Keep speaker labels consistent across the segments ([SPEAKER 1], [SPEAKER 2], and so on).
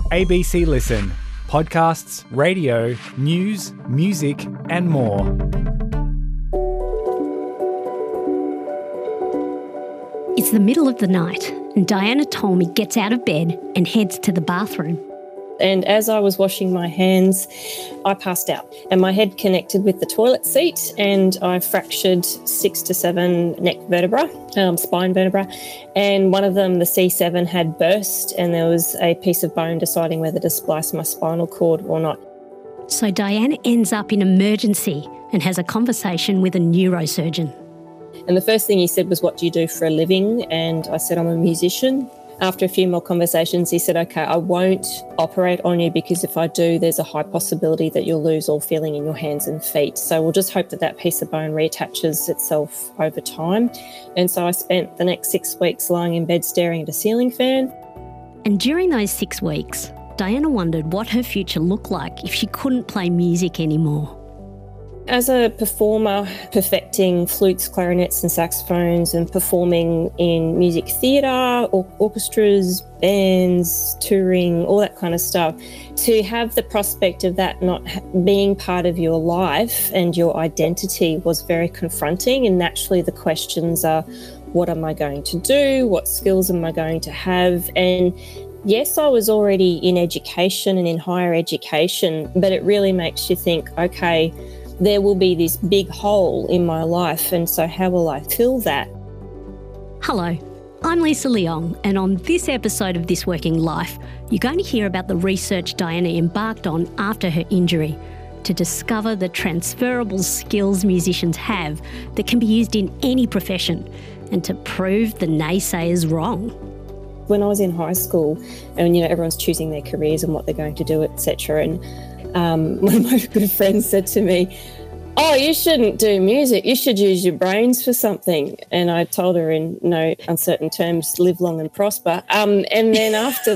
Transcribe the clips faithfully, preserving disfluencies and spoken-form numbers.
[SPEAKER 1] A B C Listen. Podcasts, radio, news, music and more.
[SPEAKER 2] It's the middle of the night and Diana Tolmie gets out of bed and heads to the bathroom.
[SPEAKER 3] And as I was washing my hands, I passed out and my head connected with the toilet seat and I fractured six to seven neck vertebrae, um, spine vertebrae, and one of them, the C seven, had burst and there was a piece of bone deciding whether to splice my spinal cord or not.
[SPEAKER 2] So Diana ends up in emergency and has a conversation with a neurosurgeon.
[SPEAKER 3] And the first thing he said was, "What do you do for a living?" And I said, "I'm a musician." After a few more conversations, he said, "Okay, I won't operate on you because if I do, there's a high possibility that you'll lose all feeling in your hands and feet. So we'll just hope that that piece of bone reattaches itself over time." And so I spent the next six weeks lying in bed staring at a ceiling fan.
[SPEAKER 2] And during those six weeks, Diana wondered what her future looked like if she couldn't play music anymore.
[SPEAKER 3] As a performer, perfecting flutes, clarinets and saxophones and performing in music theatre, or- orchestras, bands, touring, all that kind of stuff, to have the prospect of that not being part of your life and your identity was very confronting. And naturally the questions are, what am I going to do? What skills am I going to have? And yes, I was already in education and in higher education, but it really makes you think, okay, there will be this big hole in my life, and so how will I fill that?
[SPEAKER 2] Hello, I'm Lisa Leong, and on this episode of This Working Life, you're going to hear about the research Diana embarked on after her injury to discover the transferable skills musicians have that can be used in any profession and to prove the naysayers wrong.
[SPEAKER 3] When I was in high school, and you know everyone's choosing their careers and what they're going to do, et cetera, and Um, one of my good friends said to me, "Oh, you shouldn't do music, you should use your brains for something." And I told her in no uncertain terms, live long and prosper. Um, and then after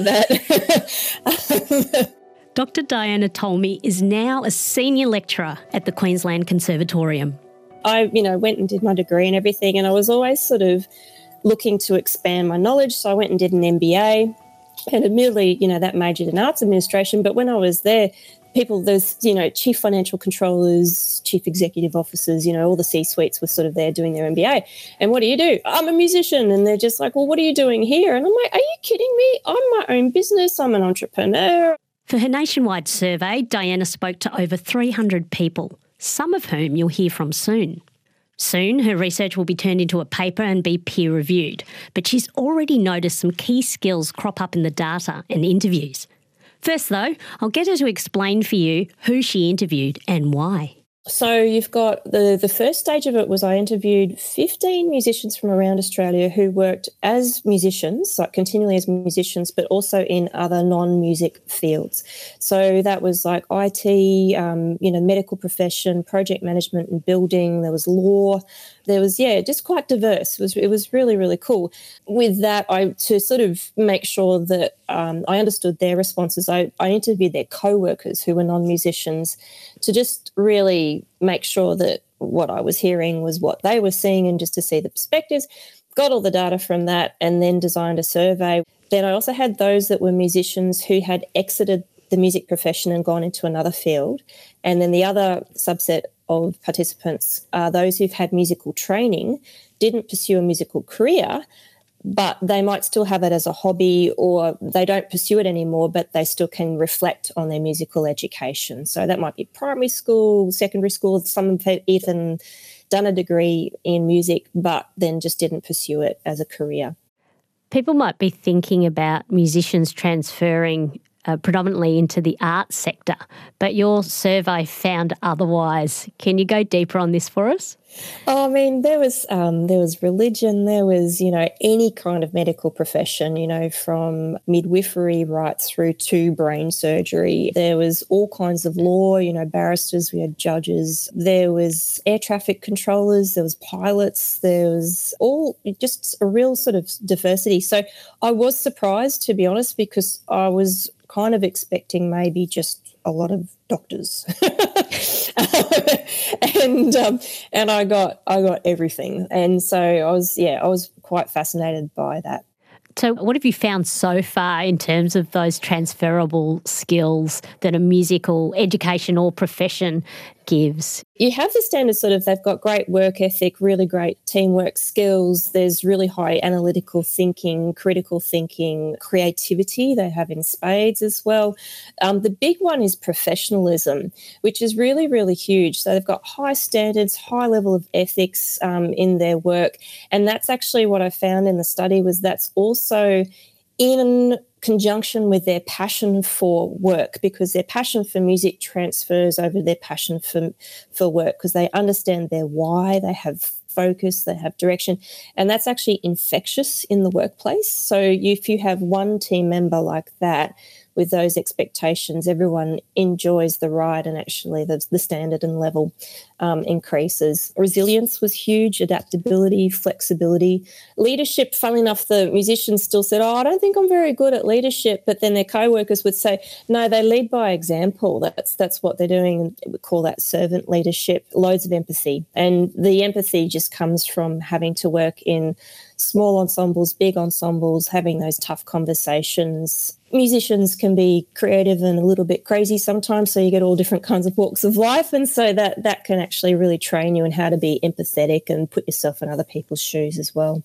[SPEAKER 3] that...
[SPEAKER 2] Doctor Diana Tolmie is now a senior lecturer at the Queensland Conservatorium.
[SPEAKER 3] I, you know, went and did my degree and everything, and I was always sort of looking to expand my knowledge. So I went and did an M B A, and admittedly, you know, that majored in arts administration. But when I was there, people, those, you know, chief financial controllers, chief executive officers, you know, all the C-suites were sort of there doing their M B A. And what do you do? I'm a musician. And they're just like, well, what are you doing here? And I'm like, are you kidding me? I'm my own business. I'm an entrepreneur.
[SPEAKER 2] For her nationwide survey, Diana spoke to over three hundred people, some of whom you'll hear from soon. Soon, her research will be turned into a paper and be peer-reviewed, but she's already noticed some key skills crop up in the data and interviews. First, though, I'll get her to explain for you who she interviewed and why.
[SPEAKER 3] So you've got the, the first stage of it was I interviewed fifteen musicians from around Australia who worked as musicians, like continually as musicians, but also in other non-music fields. So that was like I T, um, you know, medical profession, project management and building. There was law. There was, yeah, just quite diverse. It was it was really, really cool. With that, I to sort of make sure that um, I understood their responses, I, I interviewed their co-workers who were non-musicians to just really make sure that what I was hearing was what they were seeing and just to see the perspectives. Got all the data from that and then designed a survey. Then I also had those that were musicians who had exited the music profession and gone into another field. And then the other subset of participants are those who've had musical training, didn't pursue a musical career, but they might still have it as a hobby or they don't pursue it anymore, but they still can reflect on their musical education. So that might be primary school, secondary school. Some have even done a degree in music, but then just didn't pursue it as a career.
[SPEAKER 2] People might be thinking about musicians transferring Uh, predominantly into the arts sector, but your survey found otherwise. Can you go deeper on this for us?
[SPEAKER 3] Oh, I mean, there was um, there was religion, there was, you know, any kind of medical profession, you know, from midwifery right through to brain surgery. There was all kinds of law, you know, barristers, we had judges, there was air traffic controllers, there was pilots, there was all just a real sort of diversity. So I was surprised, to be honest, because I was kind of expecting maybe just a lot of doctors. and um, and I got I got everything. And so I was yeah, I was quite fascinated by that.
[SPEAKER 2] So what have you found so far in terms of those transferable skills that a musical education or profession gives?
[SPEAKER 3] You have the standard sort of, they've got great work ethic, really great teamwork skills. There's really high analytical thinking, critical thinking, creativity they have in spades as well. Um, the big one is professionalism, which is really, really huge. So they've got high standards, high level of ethics um, in their work. And that's actually what I found in the study was that's also in conjunction with their passion for work, because their passion for music transfers over their passion for, for work because they understand their why, they have focus, they have direction, and that's actually infectious in the workplace. So if you have one team member like that, with those expectations, everyone enjoys the ride and actually the, the standard and level um, increases. Resilience was huge, adaptability, flexibility. Leadership, funnily enough, the musicians still said, oh, I don't think I'm very good at leadership, but then their co-workers would say, no, they lead by example. That's that's what they're doing, and we call that servant leadership. Loads of empathy, and the empathy just comes from having to work in small ensembles, big ensembles, having those tough conversations. Musicians can be creative and a little bit crazy sometimes, so you get all different kinds of walks of life, and so that, that can actually really train you in how to be empathetic and put yourself in other people's shoes as well.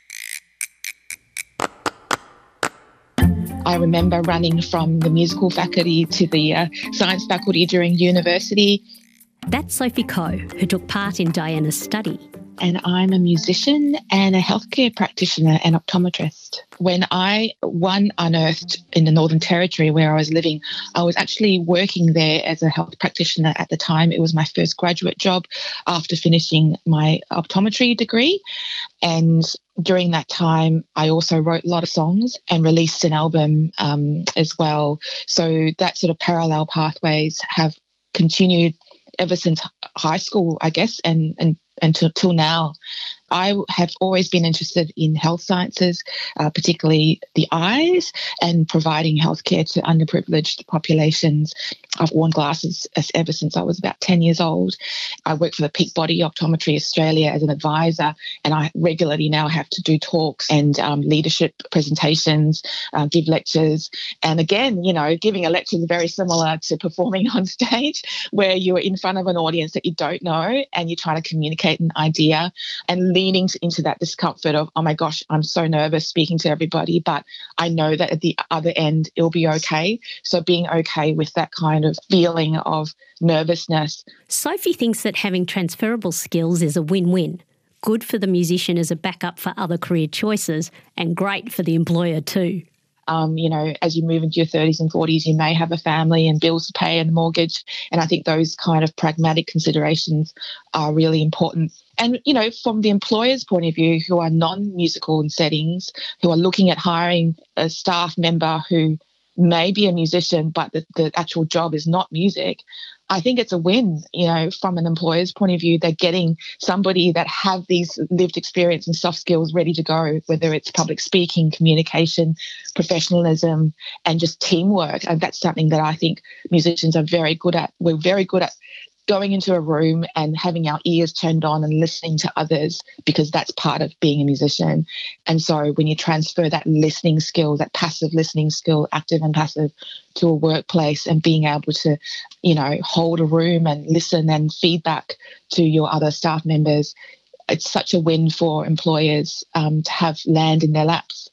[SPEAKER 4] I remember running from the musical faculty to the uh, science faculty during university.
[SPEAKER 2] That's Sophie Coe, who took part in Diana's study.
[SPEAKER 4] And I'm a musician and a healthcare practitioner and optometrist. When I one unearthed in the Northern Territory where I was living, I was actually working there as a health practitioner at the time. It was my first graduate job after finishing my optometry degree. And during that time, I also wrote a lot of songs and released an album um, as well. So that sort of parallel pathways have continued ever since high school, I guess, and and until till now. I have always been interested in health sciences, uh, particularly the eyes, and providing healthcare to underprivileged populations. I've worn glasses as, ever since I was about ten years old. I work for the Peak Body Optometry Australia as an advisor, and I regularly now have to do talks and um, leadership presentations, uh, give lectures. And again, you know, giving a lecture is very similar to performing on stage, where you're in front of an audience that you don't know and you're trying to communicate an idea, and leaning into that discomfort of, oh my gosh, I'm so nervous speaking to everybody, but I know that at the other end it'll be okay. So being okay with that kind of feeling of nervousness.
[SPEAKER 2] Sophie thinks that having transferable skills is a win-win. Good for the musician as a backup for other career choices, and great for the employer too.
[SPEAKER 4] Um, you know, as you move into your thirties and forties, you may have a family and bills to pay and a mortgage. And I think those kind of pragmatic considerations are really important. And, you know, from the employer's point of view, who are non-musical in settings, who are looking at hiring a staff member who may be a musician, but the, the actual job is not music, I think it's a win. You know, from an employer's point of view, they're getting somebody that have these lived experience and soft skills ready to go, whether it's public speaking, communication, professionalism, and just teamwork. And that's something that I think musicians are very good at. We're very good at going into a room and having our ears turned on and listening to others, because that's part of being a musician. And so when you transfer that listening skill, that passive listening skill, active and passive, to a workplace, and being able to, you know, hold a room and listen and feedback to your other staff members, it's such a win for employers um, to have land in their laps.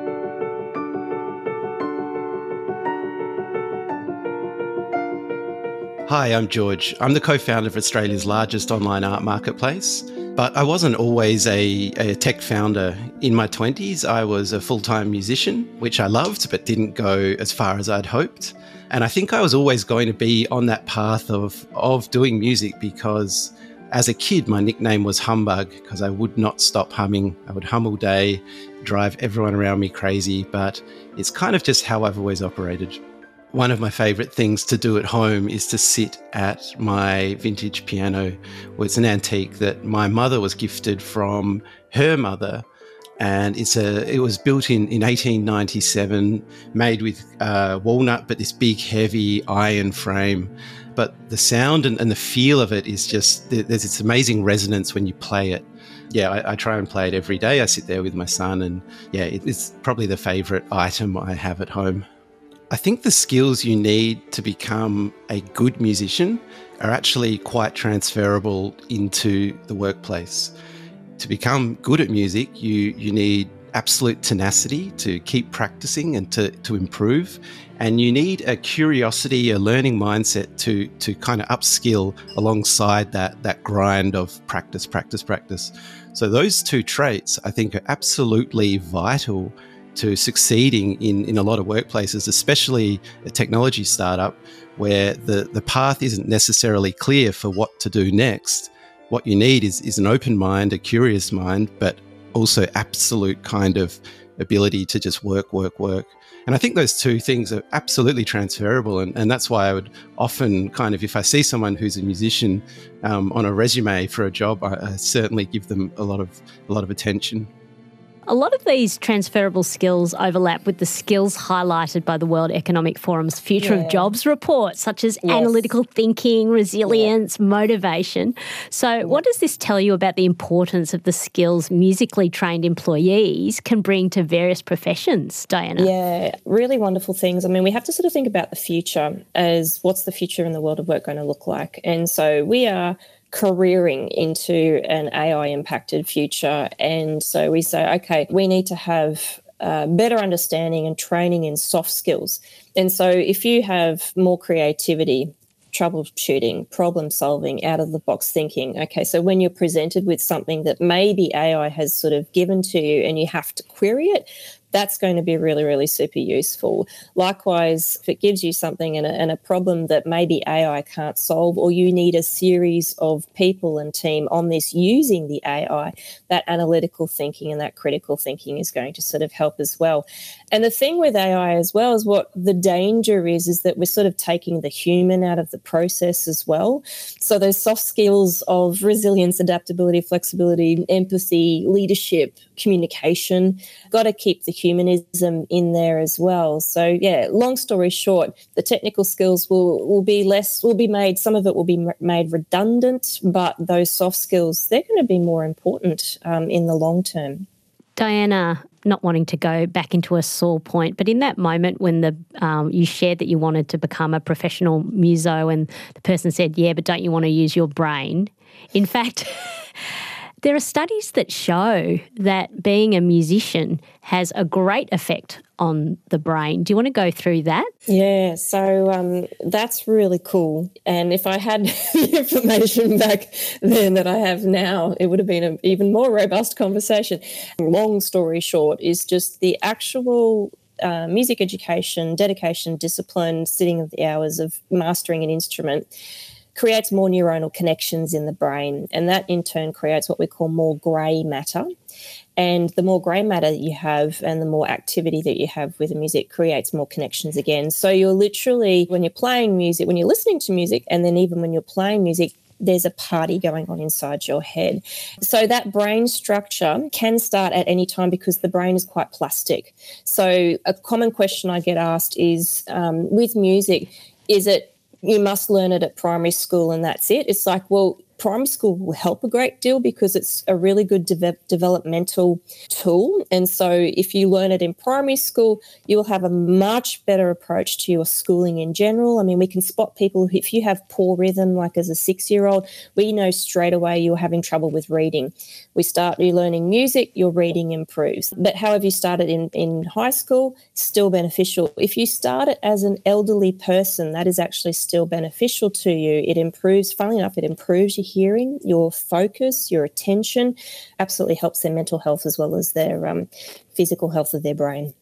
[SPEAKER 5] Hi, I'm George. I'm the co-founder of Australia's largest online art marketplace, but I wasn't always a, a tech founder. In my twenties, I was a full-time musician, which I loved, but didn't go as far as I'd hoped. And I think I was always going to be on that path of, of doing music, because as a kid, my nickname was Humbug, because I would not stop humming. I would hum all day, drive everyone around me crazy, but it's kind of just how I've always operated. One of my favourite things to do at home is to sit at my vintage piano. Well, it's an antique that my mother was gifted from her mother, and it's a it was built in, in eighteen ninety-seven, made with uh, walnut, but this big, heavy iron frame. But the sound and, and the feel of it is just, there's this amazing resonance when you play it. yeah, I, I try and play it every day. I sit there with my son, and yeah, it, it's probably the favourite item I have at home. I think the skills you need to become a good musician are actually quite transferable into the workplace. To become good at music, you you need absolute tenacity to keep practicing and to, to improve. And you need a curiosity, a learning mindset to to kind of upskill alongside that, that grind of practice, practice, practice. So those two traits, I think, are absolutely vital to succeeding in, in a lot of workplaces, especially a technology startup where the, the path isn't necessarily clear for what to do next. What you need is, is an open mind, a curious mind, but also absolute kind of ability to just work, work, work. And I think those two things are absolutely transferable. And, and that's why I would often kind of, if I see someone who's a musician um, on a resume for a job, I, I certainly give them a lot of a lot of attention.
[SPEAKER 2] A lot of these transferable skills overlap with the skills highlighted by the World Economic Forum's Future
[SPEAKER 3] Yeah.
[SPEAKER 2] of Jobs report, such as
[SPEAKER 3] Yes.
[SPEAKER 2] analytical thinking, resilience, motivation. So what does this tell you about the importance of the skills musically trained employees can bring to various professions, Diana?
[SPEAKER 3] Yeah, really wonderful things. I mean, we have to sort of think about the future as what's the future in the world of work going to look like? And so we are careering into an A I impacted future. And so we say, okay, we need to have uh, better understanding and training in soft skills. And so if you have more creativity, troubleshooting, problem solving, out of the box thinking, okay, so when you're presented with something that maybe A I has sort of given to you and you have to query it, that's going to be really, really super useful. Likewise, if it gives you something and a, and a problem that maybe A I can't solve, or you need a series of people and team on this using the A I, that analytical thinking and that critical thinking is going to sort of help as well. And the thing with A I as well is what the danger is, is that we're sort of taking the human out of the process as well. So those soft skills of resilience, adaptability, flexibility, empathy, leadership, communication, got to keep the humanism in there as well. So yeah, long story short, the technical skills will will be less, will be made, some of it will be made redundant, but those soft skills, they're going to be more important um, in the long term.
[SPEAKER 2] Diana, not wanting to go back into a sore point, but in that moment when the um, you shared that you wanted to become a professional muso and the person said, yeah, but don't you want to use your brain? In fact, there are studies that show that being a musician has a great effect on the brain. Do you want to go through that?
[SPEAKER 3] Yeah, so um, that's really cool. And if I had the information back then that I have now, it would have been an even more robust conversation. Long story short is just the actual uh, music education, dedication, discipline, sitting of the hours of mastering an instrument creates more neuronal connections in the brain, and that in turn creates what we call more grey matter. And the more grey matter you have and the more activity that you have with the music creates more connections again. So you're literally, when you're playing music, when you're listening to music, and then even when you're playing music, there's a party going on inside your head. So that brain structure can start at any time because the brain is quite plastic. So a common question I get asked is, um, with music, is it you must learn it at primary school and that's it? It's like, well, primary school will help a great deal because it's a really good de- developmental tool. And so if you learn it in primary school, you'll have a much better approach to your schooling in general. I mean, we can spot people, if you have poor rhythm, like as a six-year-old, we know straight away you're having trouble with reading. We start you learning music, your reading improves. But however you started in, in high school, still beneficial. If you start it as an elderly person, that is actually still beneficial to you. It improves, funnily enough, it improves your hearing, your focus, your attention, absolutely helps their mental health as well as their um, physical health of their brain.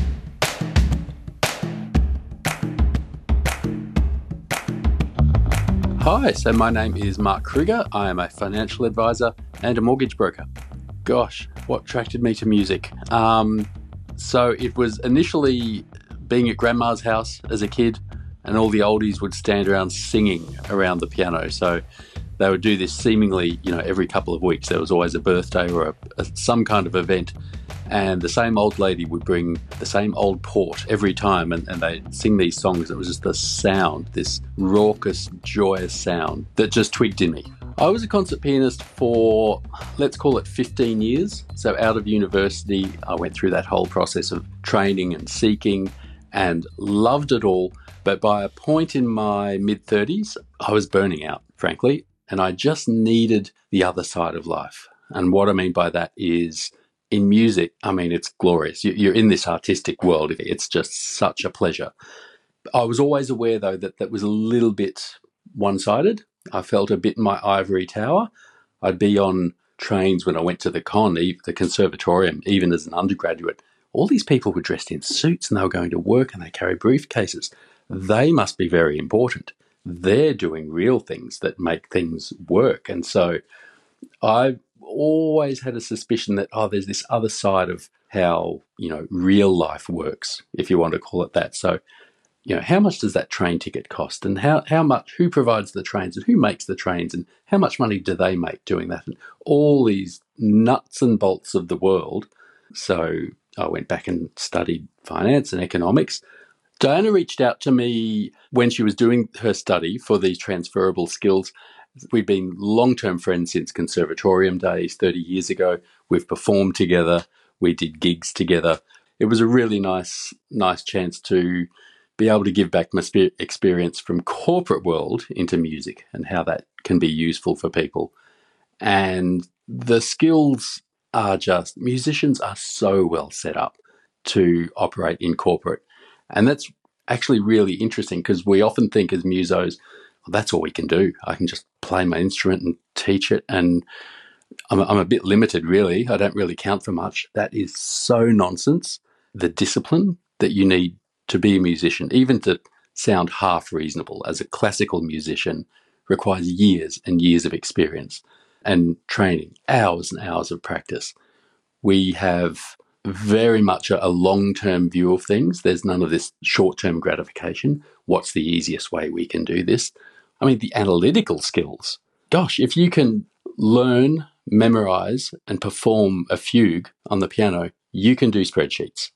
[SPEAKER 6] Hi, so my name is Mark Kruger. I am a financial advisor and a mortgage broker. Gosh, what attracted me to music? Um, so it was initially being at grandma's house as a kid, and all the oldies would stand around singing around the piano. So they would do this seemingly, you know, every couple of weeks. There was always a birthday or a, a, some kind of event. And the same old lady would bring the same old port every time, and, and they'd sing these songs. It was just the sound, this raucous, joyous sound that just twigged in me. I was a concert pianist for, let's call it fifteen years. So out of university, I went through that whole process of training and seeking and loved it all. But by a point in my mid-thirties, I was burning out, frankly, and I just needed the other side of life. And what I mean by that is in music, I mean, it's glorious. You're in this artistic world. It's just such a pleasure. I was always aware, though, that that was a little bit one-sided. I felt a bit in my ivory tower. I'd be on trains when I went to the con, the conservatorium, even as an undergraduate. All these people were dressed in suits and they were going to work and they carry briefcases. They must be very important. They're doing real things that make things work. And so I always had a suspicion that, oh, there's this other side of how, you know, real life works, if you want to call it that. So, you know, how much does that train ticket cost, and how, how much, who provides the trains and who makes the trains, and how much money do they make doing that, and all these nuts and bolts of the world. So I went back and studied finance and economics. Diana reached out to me when she was doing her study for these transferable skills. We've been long-term friends since conservatorium days thirty years ago. We've performed together. We did gigs together. It was a really nice, nice chance to be able to give back my experience from corporate world into music and how that can be useful for people. And the skills are just, musicians are so well set up to operate in corporate. And that's actually really interesting because we often think as musos, well, that's all we can do. I can just play my instrument and teach it. And I'm, I'm a bit limited, really. I don't really count for much. That is so nonsense. The discipline that you need to be a musician, even to sound half reasonable as a classical musician, requires years and years of experience and training, hours and hours of practice. We have very much a, a long-term view of things. There's none of this short-term gratification. What's the easiest way we can do this? I mean, the analytical skills. Gosh, if you can learn, memorize, and perform a fugue on the piano, you can do spreadsheets.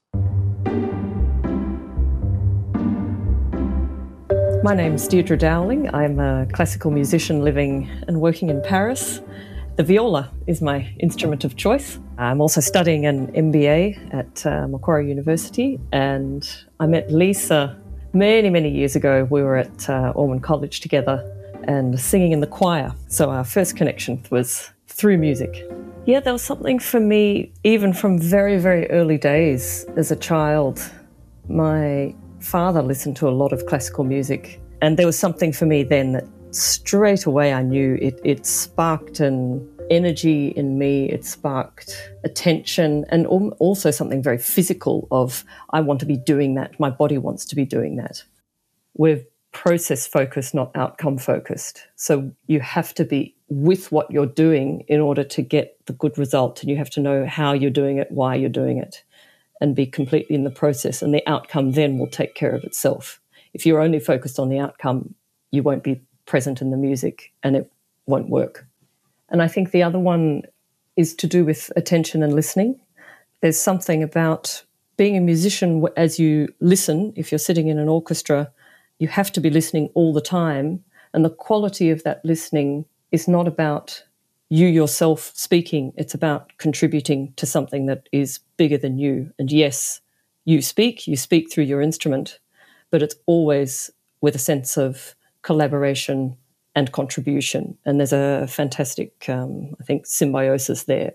[SPEAKER 7] My name's Deirdre Dowling. I'm a classical musician living and working in Paris. The viola is my instrument of choice. I'm also studying an M B A at uh, Macquarie University, and I met Lisa many, many years ago. We were at uh, Ormond College together and singing in the choir. So our first connection was through music. Yeah, there was something for me, even from very, very early days as a child. My father listened to a lot of classical music, and there was something for me then that straight away I knew it, it sparked an energy in me, it sparked attention, and also something very physical of, I want to be doing that, my body wants to be doing that. We're process focused, not outcome focused. So you have to be with what you're doing in order to get the good result, and you have to know how you're doing it, why you're doing it, and be completely in the process, and the outcome then will take care of itself. If you're only focused on the outcome, you won't be present in the music and it won't work. And I think the other one is to do with attention and listening. There's something about being a musician as you listen. If you're sitting in an orchestra, you have to be listening all the time, and the quality of that listening is not about you yourself speaking, it's about contributing to something that is bigger than you. And yes, you speak, you speak through your instrument, but it's always with a sense of collaboration and contribution. And there's a fantastic, um, I think, symbiosis there.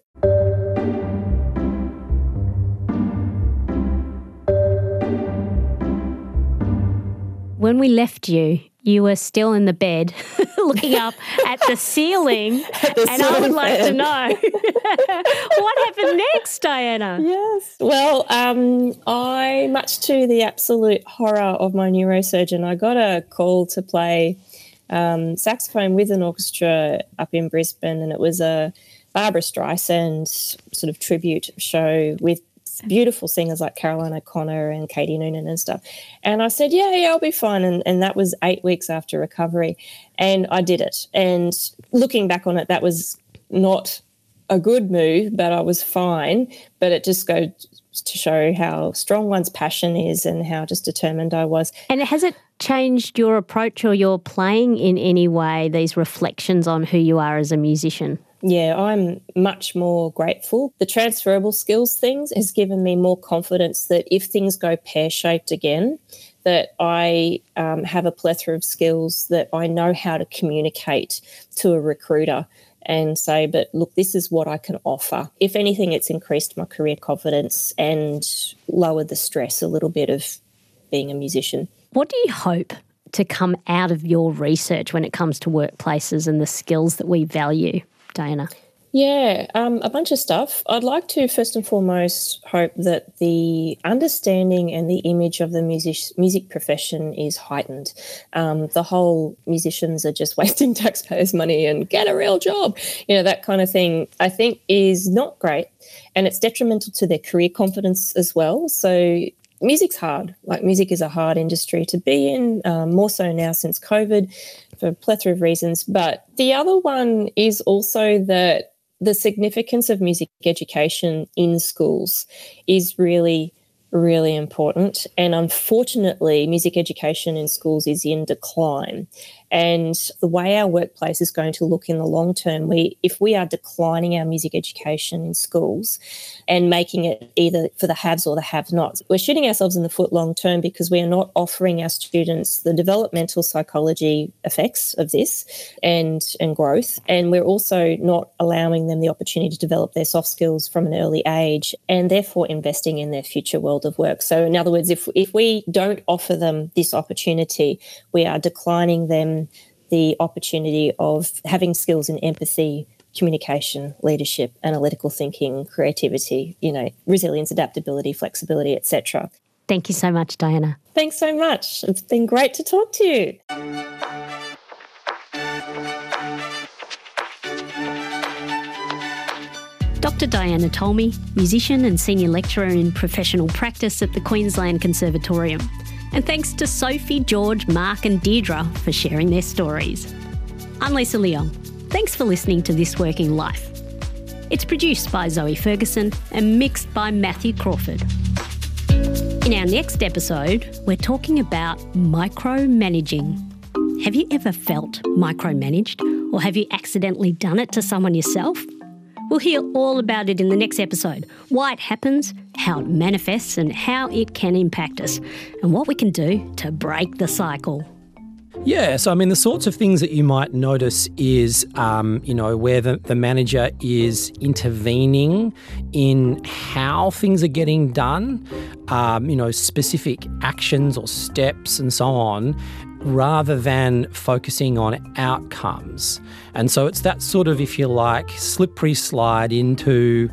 [SPEAKER 2] When we left you, you were still in the bed looking up at the ceiling, the and I would like to know what happened next, Diana.
[SPEAKER 3] Yes. Well, um, I, much to the absolute horror of my neurosurgeon, I got a call to play um, saxophone with an orchestra up in Brisbane, and it was a Barbara Streisand sort of tribute show with beautiful singers like Caroline O'Connor and Katie Noonan and stuff. And I said, yeah, yeah, I'll be fine. And, and that was eight weeks after recovery. And I did it. And looking back on it, that was not a good move, but I was fine. But it just goes to show how strong one's passion is and how just determined I was.
[SPEAKER 2] And has it changed your approach or your playing in any way, these reflections on who you are as a musician?
[SPEAKER 3] Yeah, I'm much more grateful. The transferable skills things has given me more confidence that if things go pear-shaped again, that I um, have a plethora of skills that I know how to communicate to a recruiter and say, but look, this is what I can offer. If anything, it's increased my career confidence and lowered the stress a little bit of being a musician.
[SPEAKER 2] What do you hope to come out of your research when it comes to workplaces and the skills that we value, Diana?
[SPEAKER 3] Yeah, um, a bunch of stuff. I'd like to first and foremost hope that the understanding and the image of the music music profession is heightened. Um, the whole musicians are just wasting taxpayers' money and get a real job, you know, that kind of thing, I think is not great, and it's detrimental to their career confidence as well. So music's hard. Like, music is a hard industry to be in, um, more so now since COVID for a plethora of reasons. But the other one is also that the significance of music education in schools is really, really important. And unfortunately, music education in schools is in decline. And the way our workplace is going to look in the long term, we if we are declining our music education in schools and making it either for the haves or the have-nots, we're shooting ourselves in the foot long term, because we are not offering our students the developmental psychology effects of this and, and growth. And we're also not allowing them the opportunity to develop their soft skills from an early age, and therefore investing in their future world of work. So in other words, if if we don't offer them this opportunity, we are declining them the opportunity of having skills in empathy, communication, leadership, analytical thinking, creativity, you know, resilience, adaptability, flexibility, et cetera.
[SPEAKER 2] Thank you so much, Diana.
[SPEAKER 3] Thanks so much. It's been great to talk to you.
[SPEAKER 2] Doctor Diana Tolmie, musician and senior lecturer in professional practice at the Queensland Conservatorium. And thanks to Sophie, George, Mark and Deirdre for sharing their stories. I'm Lisa Leong. Thanks for listening to This Working Life. It's produced by Zoe Ferguson and mixed by Matthew Crawford. In our next episode, we're talking about micromanaging. Have you ever felt micromanaged, or have you accidentally done it to someone yourself? We'll hear all about it in the next episode, why it happens, how it manifests and how it can impact us, and what we can do to break the cycle.
[SPEAKER 8] Yeah, so I mean, the sorts of things that you might notice is, um, you know, where the, the manager is intervening in how things are getting done, um, you know, specific actions or steps and so on, rather than focusing on outcomes. And so it's that sort of, if you like, slippery slide into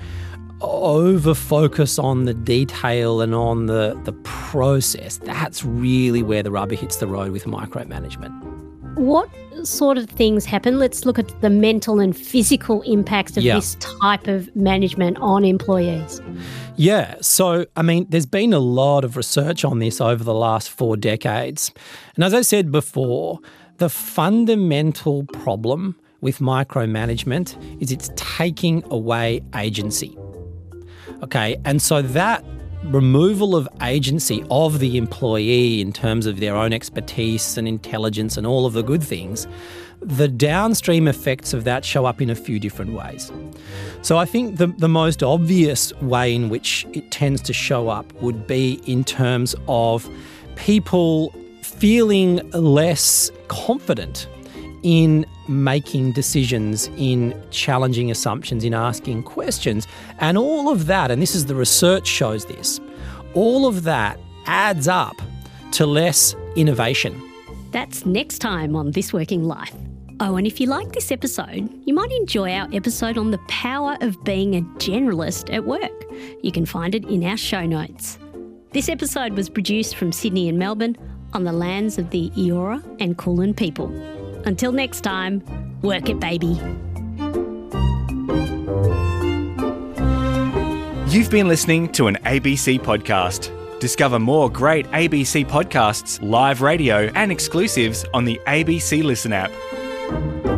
[SPEAKER 8] over-focus on the detail and on the, the process. That's really where the rubber hits the road with micromanagement.
[SPEAKER 2] What sort of things happen? Let's look at the mental and physical impacts of
[SPEAKER 8] yeah.
[SPEAKER 2] this type of management on employees.
[SPEAKER 8] Yeah, so, I mean, there's been a lot of research on this over the last four decades. And as I said before, the fundamental problem with micromanagement is it's taking away agency. Okay, and so that removal of agency of the employee in terms of their own expertise and intelligence and all of the good things, the downstream effects of that show up in a few different ways. So I think the, the most obvious way in which it tends to show up would be in terms of people feeling less confident in making decisions, in challenging assumptions, in asking questions. And all of that, and this is the research shows this, all of that adds up to less innovation.
[SPEAKER 2] That's next time on This Working Life. Oh, and if you like this episode, you might enjoy our episode on the power of being a generalist at work. You can find it in our show notes. This episode was produced from Sydney and Melbourne on the lands of the Eora and Kulin people. Until next time, work it, baby.
[SPEAKER 1] You've been listening to an A B C podcast. Discover more great A B C podcasts, live radio and exclusives on the A B C Listen app.